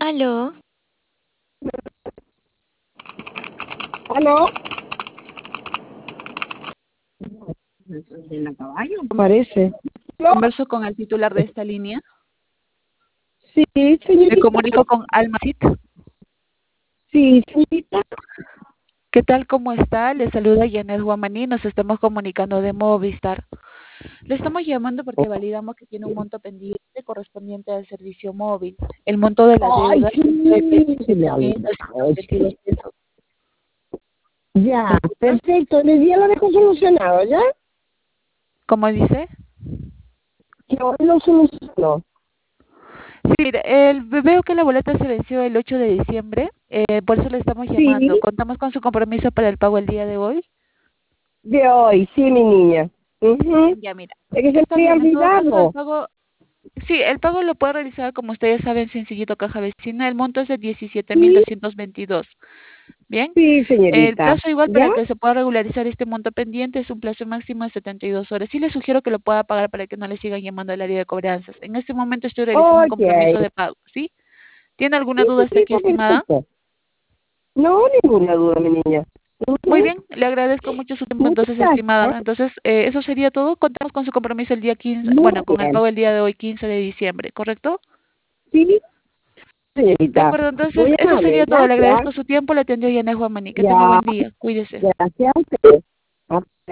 Aló, ¿Aló? De la caballo, parece. ¿Aló? Converso con el titular de esta línea. Sí, Me señorita. comunico con Almacit. Sí, señorita. ¿Qué tal? ¿Cómo está? Le saluda Janet Guamaní. Nos estamos comunicando de Movistar. Le estamos llamando porque validamos que tiene un monto pendiente correspondiente al servicio móvil. El monto de la Ay, deuda es de sí, se me olvidó. 17.222 pesos. ¿Me Ya, escucha? perfecto. El día lo dejo solucionado, ¿ya? ¿Cómo dice? Que hoy lo soluciono. Sí, mire, veo que la boleta se venció el 8 de diciembre. Por eso le estamos llamando. Sí, ¿Contamos con su compromiso para el pago el día de hoy? de hoy, sí, mi niña. Ujú. Ya, mira. Es que se Está me había bien, en todo caso, el olvidado. pago. Sí, el pago lo puede realizar, como ustedes saben, sencillito caja vecina. El monto es de diecisiete mil Sí, doscientos veintidós. Bien. sí, El señorita. plazo igual ¿Ya? para que se pueda regularizar este monto pendiente es un plazo máximo de 72 horas. Sí le sugiero que lo pueda pagar para que no le sigan llamando al área de cobranzas. En este momento estoy realizando un Ok. compromiso de pago, ¿sí? ¿Tiene alguna Sí, duda hasta aquí, señorita, estimada? perfecto. No, ninguna duda, mi niña. Muy Ujú. bien, le agradezco mucho su tiempo Muchas entonces, gracias. estimada. Entonces, eso sería todo. Contamos con su compromiso el día 15, Muy bueno, con el bien. pago el día de hoy, 15 de diciembre, ¿correcto? Sí, De señorita. acuerdo, entonces Muy eso amable. sería todo. Le Gracias. agradezco su tiempo. Le atendió Yané Juan Maní. Que tenga Ya, buen día. Cuídese. gracias a usted.